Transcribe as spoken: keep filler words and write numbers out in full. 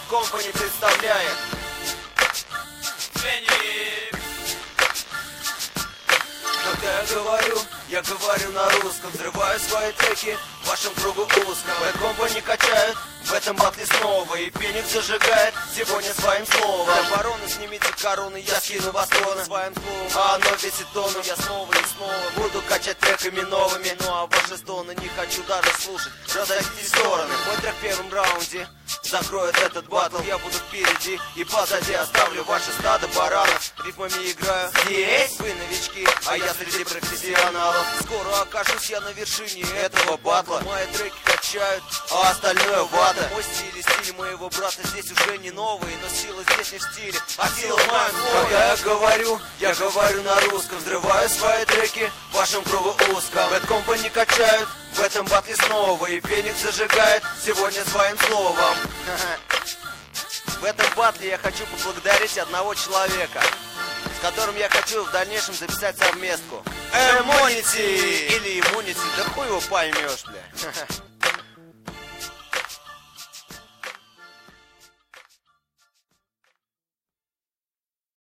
Company представляет Когда я говорю, я говорю на русском. Взрываю свои треки в вашем кругу узком. Bad Company качают в этом батле снова. И Феникс зажигает сегодня своим словом. Обороны, снимите короны, я скину вас тона своим словом. А оно весит тонну, я снова и снова буду качать треками новыми. Ну а ваши стоны не хочу даже слушать. Разойдитесь в стороны. Мой трек в первом раунде закроет этот батл. Я буду впереди и позади оставлю ваше стадо баранов. Рифмами играю здесь. Вы новички, а я среди профессионалов. Скоро окажусь я на вершине этого батла. Мои треки качают, а остальное вата. Мой стиль и стиль моего брата здесь уже не новый. Но сила здесь не в стиле, а сила в моем слове. Когда я говорю, я говорю на русском. Взрываю свои треки в вашем кругу узком. Bad Company качают в этом батле снова. И Феникс зажигает сегодня своим словом. В этом батле я хочу поблагодарить одного человека, с которым я хочу в дальнейшем записать совместку. Эмонити! Или Иммунити, да хуй его поймешь, бля.